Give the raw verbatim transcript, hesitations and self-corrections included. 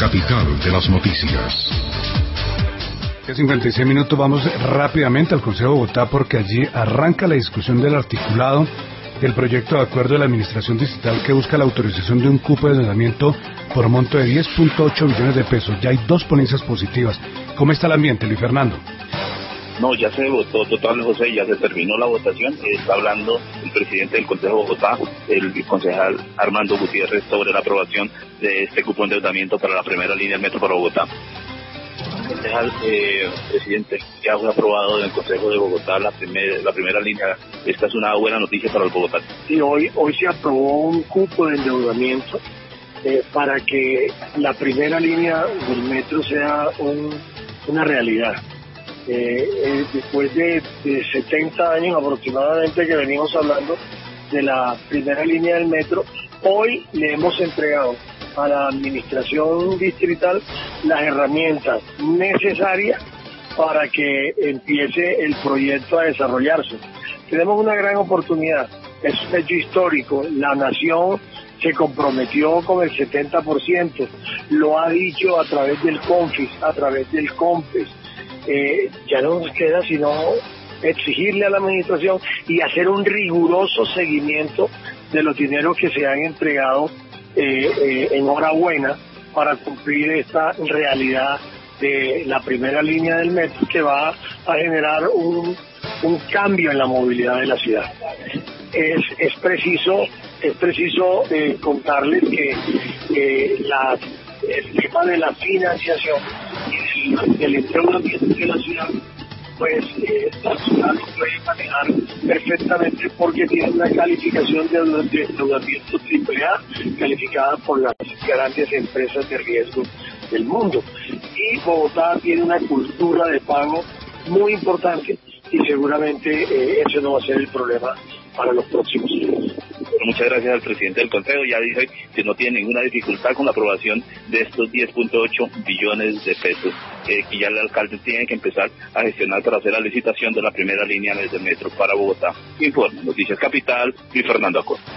capital de las noticias. cincuenta y seis minutos, vamos rápidamente al Consejo de Bogotá porque allí arranca la discusión del articulado del proyecto de acuerdo de la Administración Distrital que busca la autorización de un cupo de endeudamiento por monto de diez punto ocho billones de pesos. Ya hay dos ponencias positivas. ¿Cómo está el ambiente, Luis Fernando? No, ya se votó total, José, ya se terminó la votación. Está hablando el presidente del Consejo de Bogotá, el concejal Armando Gutiérrez, sobre la aprobación de este cupo de endeudamiento para la primera línea del metro para Bogotá. Concejal, eh, presidente, ya fue aprobado en el Consejo de Bogotá la, primer, la primera línea. Esta es una buena noticia para el Bogotá. Sí, hoy, hoy se aprobó un cupo de endeudamiento eh, para que la primera línea del metro sea un, una realidad. Eh, eh, después de, de setenta años aproximadamente que venimos hablando de la primera línea del metro, hoy le hemos entregado a la administración distrital las herramientas necesarias para que empiece el proyecto a desarrollarse. Tenemos una gran oportunidad, es un hecho histórico, la nación se comprometió con el setenta por ciento, lo ha dicho a través del CONFIS, a través del COMPES. Eh, ya no nos queda sino exigirle a la administración y hacer un riguroso seguimiento de los dineros que se han entregado eh, eh, en hora buena para cumplir esta realidad de la primera línea del metro que va a generar un, un cambio en la movilidad de la ciudad. Es, es preciso es preciso eh, contarles que eh, la, el tema de la financiación y del endeudamiento de la ciudad, pues eh, la ciudad lo puede manejar perfectamente porque tiene una calificación de endeudamiento triple A calificada por las grandes empresas de riesgo del mundo. Y Bogotá tiene una cultura de pago muy importante y seguramente eh, ese no va a ser el problema para los próximos años. Muchas gracias al presidente del Consejo. Ya dice que no tiene ninguna dificultad con la aprobación de estos diez punto ocho billones de pesos, eh, que ya el alcalde tiene que empezar a gestionar para hacer la licitación de la primera línea del metro para Bogotá. Informe Noticias Capital y Fernando Acosta.